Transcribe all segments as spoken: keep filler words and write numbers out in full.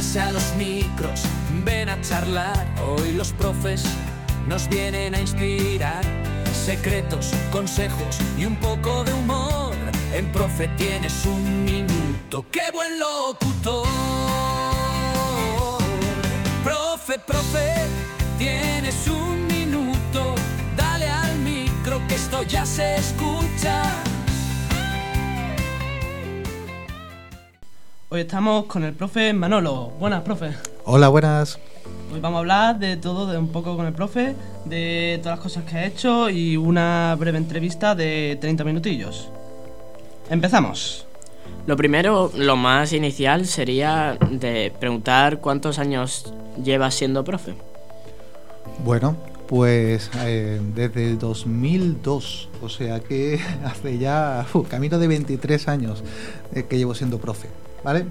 Súbanse a los micros, ven a charlar. Hoy los profes nos vienen a inspirar. Secretos, consejos y un poco de humor. En Profe tienes un minuto. ¡Qué buen locutor! Profe, profe, tienes un minuto. Dale al micro que esto ya se escucha. Hoy estamos con el profe Manolo. Buenas, profe. Hola, buenas. Hoy vamos a hablar de todo, de un poco con el profe, de todas las cosas que ha hecho y una breve entrevista de treinta minutillos. Empezamos. Lo primero, lo más inicial, sería de preguntar cuántos años llevas siendo profe. Bueno, pues eh, desde el dos mil dos, o sea que hace ya uh, camino de veintitrés años eh, que llevo siendo profe, ¿vale?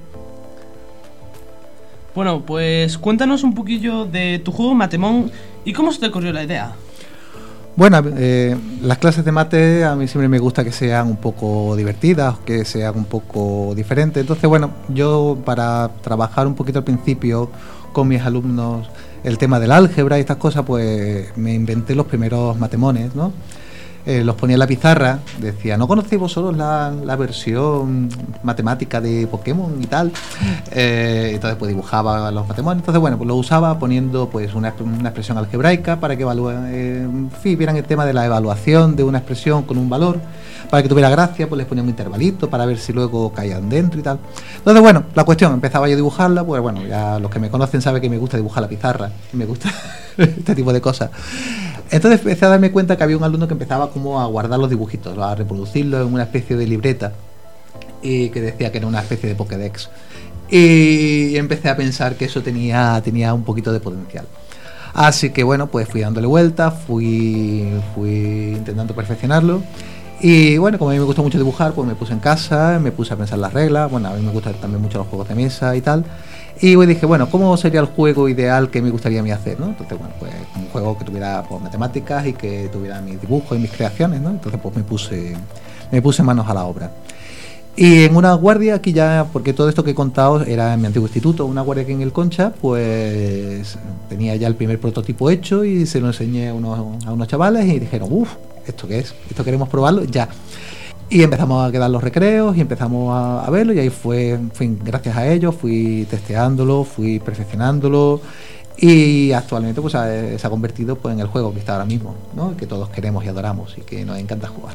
Bueno, pues cuéntanos un poquillo de tu juego Matemón y cómo se te ocurrió la idea. Bueno, eh, las clases de mate a mí siempre me gusta que sean un poco divertidas, que sean un poco diferentes. Entonces, bueno, yo para trabajar un poquito al principio con mis alumnos el tema del álgebra y estas cosas, pues me inventé los primeros matemones, ¿no? Eh, los ponía en la pizarra, decía, ¿no conocéis vosotros la, la versión matemática de Pokémon y tal? Eh, entonces pues dibujaba los matemones, entonces bueno, pues lo usaba poniendo pues una, una expresión algebraica para que evalúen, eh, en fin, vieran el tema de la evaluación de una expresión con un valor, para que tuviera gracia, pues les ponía un intervalito para ver si luego caían dentro y tal. Entonces bueno, la cuestión, empezaba yo a dibujarla, pues bueno, ya los que me conocen saben que me gusta dibujar la pizarra, me gusta este tipo de cosas. Entonces empecé a darme cuenta que había un alumno que empezaba como a guardar los dibujitos, a reproducirlos en una especie de libreta y que decía que era una especie de Pokédex. Y empecé a pensar que eso tenía, tenía un poquito de potencial. Así que bueno, pues fui dándole vueltas, fui, fui intentando perfeccionarlo. Y bueno, como a mí me gusta mucho dibujar, pues me puse en casa, me puse a pensar las reglas. Bueno, a mí me gustan también mucho los juegos de mesa y tal. Y pues dije, bueno, ¿cómo sería el juego ideal que me gustaría a mí hacer, ¿no? Entonces, bueno, pues un juego que tuviera pues, matemáticas y que tuviera mis dibujos y mis creaciones, ¿no? Entonces, pues me puse, me puse manos a la obra. Y en una guardia, aquí ya, porque todo esto que he contado era en mi antiguo instituto, una guardia aquí en el Concha, pues tenía ya el primer prototipo hecho y se lo enseñé a unos, a unos chavales y dijeron, uff, ¿esto qué es? ¿Esto queremos probarlo? Ya. Y empezamos a quedar los recreos y empezamos a, a verlo y ahí fue, fue gracias a ellos, fui testeándolo, fui perfeccionándolo y actualmente pues se, se ha convertido pues en el juego que está ahora mismo, ¿no? Que todos queremos y adoramos y que nos encanta jugar.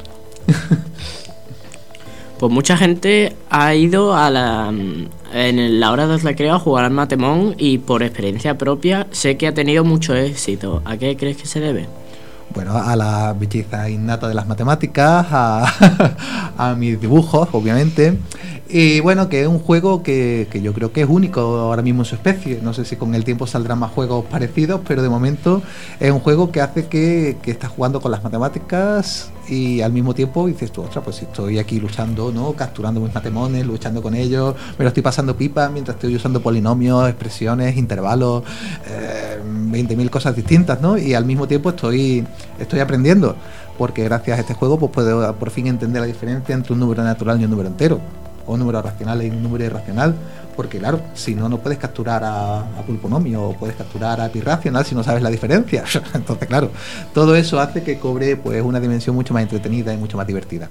Pues mucha gente ha ido a la en la hora del recreo a jugar al Matemón y por experiencia propia sé que ha tenido mucho éxito. ¿A qué crees que se debe? Bueno, a la belleza innata de las matemáticas, a, a mis dibujos, obviamente. Y bueno, que es un juego que, que yo creo que es único ahora mismo en su especie. No sé si con el tiempo saldrán más juegos parecidos, pero de momento es un juego que hace que, que estás jugando con las matemáticas y al mismo tiempo dices tú, ostras, pues estoy aquí luchando, ¿no? Capturando mis matemones, luchando con ellos, me lo estoy pasando pipa mientras estoy usando polinomios, expresiones, intervalos, eh, veinte mil cosas distintas, ¿no? Y al mismo tiempo estoy, estoy aprendiendo, porque gracias a este juego pues puedo por fin entender la diferencia entre un número natural y un número entero, o un número racional y un número irracional, porque claro, si no, no puedes capturar a, a pulponomio o puedes capturar a pi racional si no sabes la diferencia. Entonces, claro, todo eso hace que cobre pues una dimensión mucho más entretenida y mucho más divertida.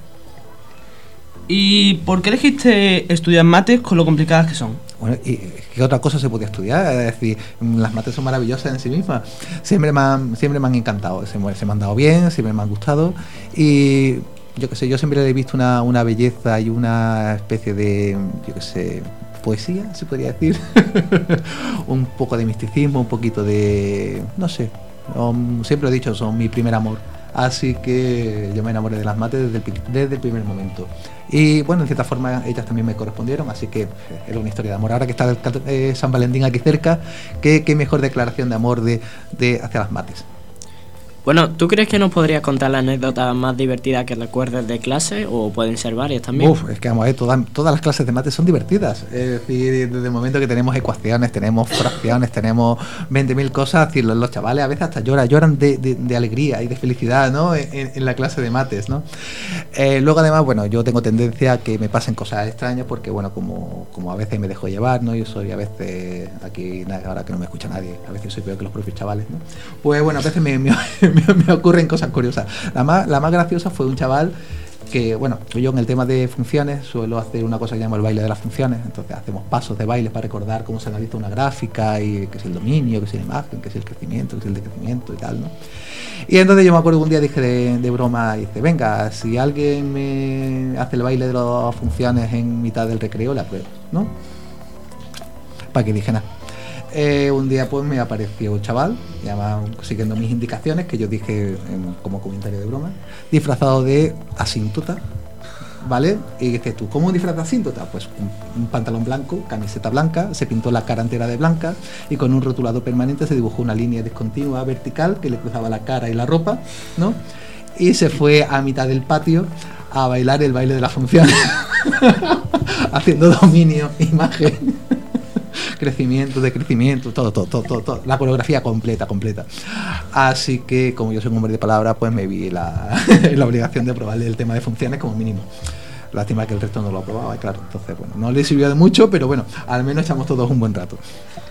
¿Y por qué elegiste estudiar mates con lo complicadas que son? Bueno, ¿y qué otra cosa se podía estudiar? Es decir, las mates son maravillosas en sí mismas. Siempre me han, siempre me han encantado, se me, se me han dado bien, siempre me han gustado y yo qué sé, yo siempre le he visto una, una belleza y una especie de, yo qué sé, poesía, se podría decir. Un poco de misticismo, un poquito de, no sé, um, siempre he dicho, son mi primer amor. Así que yo me enamoré de las mates desde el, desde el primer momento. Y bueno, en cierta forma ellas también me correspondieron, así que era una historia de amor. Ahora que está el, eh, San Valentín aquí cerca, ¿qué, qué mejor declaración de amor de, de hacia las mates? Bueno, ¿tú crees que nos podrías contar la anécdota más divertida que recuerdes de clase o pueden ser varias también? Uf, es que vamos a ver, todas, todas las clases de mate son divertidas. Es decir, desde el momento que tenemos ecuaciones, tenemos fracciones, tenemos veinte mil cosas, es decir, los, los chavales a veces hasta lloran, lloran de, de, de alegría y de felicidad, ¿no? En, en la clase de mates, ¿no? Eh, luego además, bueno, yo tengo tendencia a que me pasen cosas extrañas porque, bueno, como, como a veces me dejo llevar, ¿no? Yo soy a veces, aquí ahora que no me escucha nadie, a veces soy peor que los propios chavales, ¿no? Pues bueno, a veces me, me, me, me ocurren cosas curiosas. La más, la más graciosa fue un chaval que, bueno, yo en el tema de funciones suelo hacer una cosa que llamo el baile de las funciones. Entonces hacemos pasos de baile para recordar cómo se analiza una gráfica y qué es el dominio, qué es la imagen, qué es el crecimiento, qué es el decrecimiento y tal, ¿no? Y entonces yo me acuerdo que un día dije de, de broma, dice, venga, si alguien me hace el baile de las funciones en mitad del recreo, la pruebo, ¿no? Para que dije nada. Eh, un día pues me apareció un chaval, además siguiendo mis indicaciones, que yo dije en, como comentario de broma, disfrazado de asíntota, ¿vale? Y dices tú, ¿cómo un disfraz de asíntota? Pues un, un pantalón blanco, camiseta blanca, se pintó la cara entera de blanca y con un rotulador permanente se dibujó una línea discontinua vertical que le cruzaba la cara y la ropa, ¿no? Y se fue a mitad del patio a bailar el baile de las funciones, haciendo dominio, imagen, crecimiento, decrecimiento, todo, todo, todo, todo, todo, la coreografía completa, completa. Así que, como yo soy un hombre de palabra, pues me vi la, la obligación de probarle el tema de funciones como mínimo. Lástima que el resto no lo aprobaba, claro. Entonces, bueno, no le sirvió de mucho, pero bueno, al menos echamos todos un buen rato.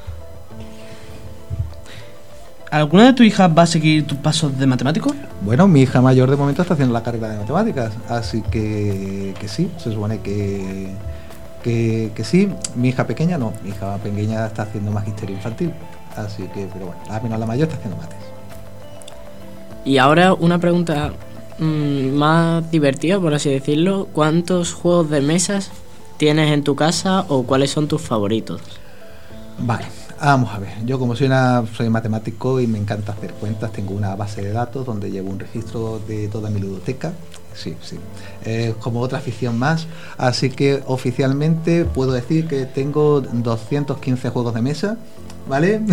¿Alguna de tus hijas va a seguir tus pasos de matemático? Bueno, mi hija mayor de momento está haciendo la carrera de matemáticas, así que, que sí, se supone que... Que, que sí, mi hija pequeña no, mi hija pequeña está haciendo magisterio infantil, así que, pero bueno, al menos la mayor está haciendo mates. Y ahora una pregunta mmm, más divertida, por así decirlo, ¿cuántos juegos de mesas tienes en tu casa o cuáles son tus favoritos? Vale, vamos a ver, yo como soy, una, soy matemático y me encanta hacer cuentas, tengo una base de datos donde llevo un registro de toda mi ludoteca. Sí, sí. Eh, como otra afición más. Así que oficialmente puedo decir que tengo doscientos quince juegos de mesa, ¿vale?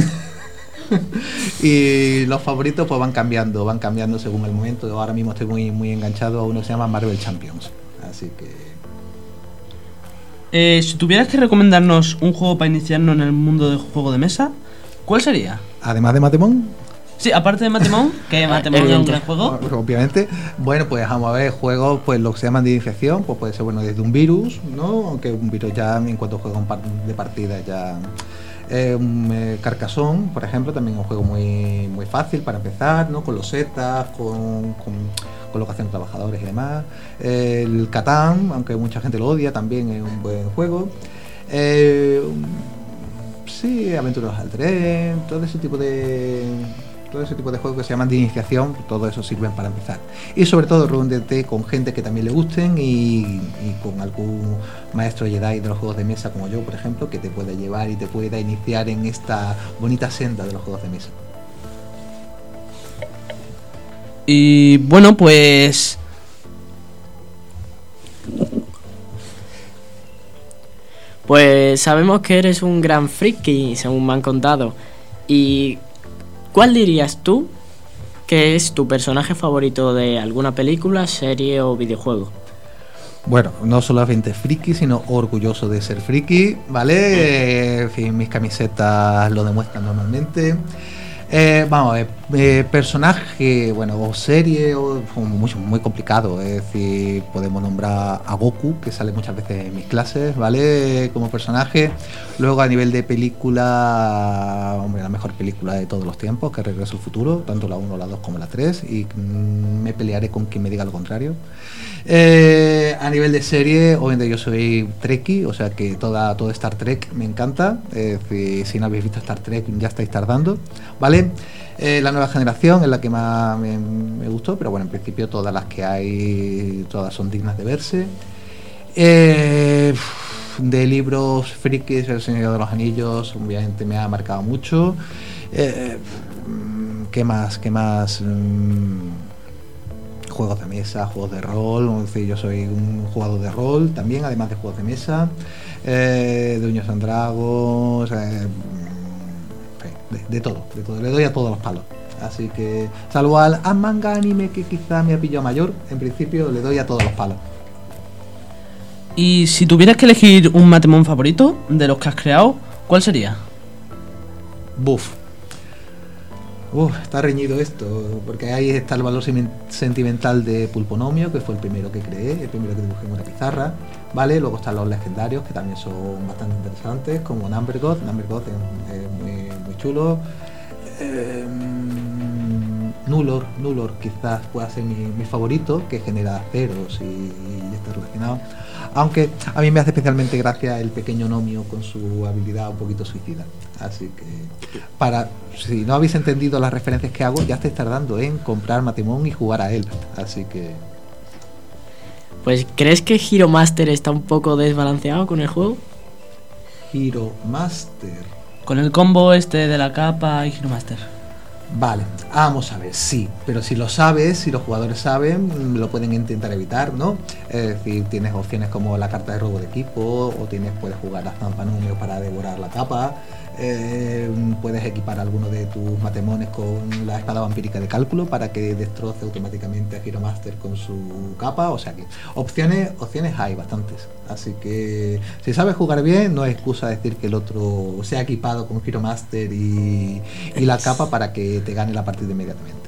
Y los favoritos pues van cambiando, van cambiando según el momento. Yo ahora mismo estoy muy, muy enganchado a uno que se llama Marvel Champions. Así que... Eh, si tuvieras que recomendarnos un juego para iniciarnos en el mundo del juego de mesa, ¿cuál sería? Además de Matemón. Sí, aparte de Matemón, que Matemón es un gran juego. Obviamente. Bueno, pues vamos a ver, juegos, pues lo que se llaman de iniciación, pues puede ser, bueno, desde un virus, ¿no? Aunque un virus ya, en cuanto juega un par de partidas, ya... Eh, un eh, Carcassonne, por ejemplo, también es un juego muy, muy fácil para empezar, ¿no? Con los setas, con, con colocación de trabajadores y demás. Eh, el Catán, aunque mucha gente lo odia, también es un buen juego. Eh, sí, Aventuras al Tren, todo ese tipo de... todo ese tipo de juegos que se llaman de iniciación, todo eso sirven para empezar. Y sobre todo reúnete con gente que también le gusten y, y con algún maestro Jedi de los juegos de mesa como yo, por ejemplo, que te pueda llevar y te pueda iniciar en esta bonita senda de los juegos de mesa. Y bueno, pues... Pues sabemos que eres un gran friki, según me han contado. Y... ¿cuál dirías tú que es tu personaje favorito de alguna película, serie o videojuego? Bueno, no solamente friki, sino orgulloso de ser friki, ¿vale? En fin, mis camisetas lo demuestran normalmente. Eh, vamos a ver, eh, personaje, bueno, o serie, o, muy, muy complicado, es decir, podemos nombrar a Goku, que sale muchas veces en mis clases, ¿vale? Como personaje. Luego a nivel de película, hombre, la mejor película de todos los tiempos, que es Regreso al Futuro, tanto la uno, la dos como la tres, y mm, me pelearé con quien me diga lo contrario. Eh, a nivel de serie, obviamente yo soy Trekkie, o sea que toda, todo Star Trek me encanta, es decir, si no habéis visto Star Trek ya estáis tardando, ¿vale? Eh, la nueva generación es la que más me, me gustó, pero bueno, en principio todas las que hay, todas son dignas de verse. Eh, de libros frikis, El Señor de los Anillos, obviamente me ha marcado mucho. Eh, ¿Qué más? ¿Qué más? Juegos de mesa, juegos de rol, es decir, yo soy un jugador de rol también, además de juegos de mesa, eh, de Dungeons and Dragons, eh, de, de todo, de todo, le doy a todos los palos. Así que, salvo al a manga anime que quizá me ha pillado mayor, en principio le doy a todos los palos. Y si tuvieras que elegir un Matemon favorito de los que has creado, ¿cuál sería? Buf. Uf, está reñido esto, porque ahí está el valor sentimental de Pulponomio, que fue el primero que creé, el primero que dibujé en una pizarra, ¿vale? Luego están los legendarios, que también son bastante interesantes, como Number God. Number God es, es muy, muy chulo. Eh, Nullor, Nullor quizás pueda ser mi, mi favorito, que genera ceros y, y está relacionado. Aunque a mí me hace especialmente gracia el pequeño Nomio con su habilidad un poquito suicida. Así que, para si no habéis entendido las referencias que hago, ya estáis tardando en comprar Matemon y jugar a él. Así que... Pues, ¿crees que Hero Master está un poco desbalanceado con el juego? Hero Master... Con el combo este de la capa y Hero Master. Vale, vamos a ver, sí, pero si lo sabes, si los jugadores saben, lo pueden intentar evitar, ¿no? Es decir, tienes opciones como la carta de robo de equipo, o tienes puedes jugar a Zampanumio para devorar la capa, eh, puedes equipar alguno de tus Matemones con la espada vampírica de cálculo para que destroce automáticamente a Hero Master con su capa, o sea que opciones, opciones hay bastantes, así que si sabes jugar bien, no hay excusa decir que el otro sea equipado con Hero Master y, y la capa para que te gane la partida inmediatamente.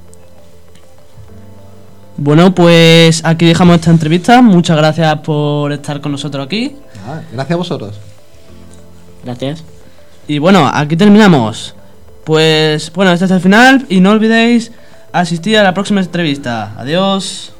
Bueno, pues aquí dejamos esta entrevista. Muchas gracias por estar con nosotros aquí. Ah, gracias a vosotros. Gracias. Y bueno, aquí terminamos. Pues bueno, este es el final y no olvidéis asistir a la próxima entrevista. Adiós.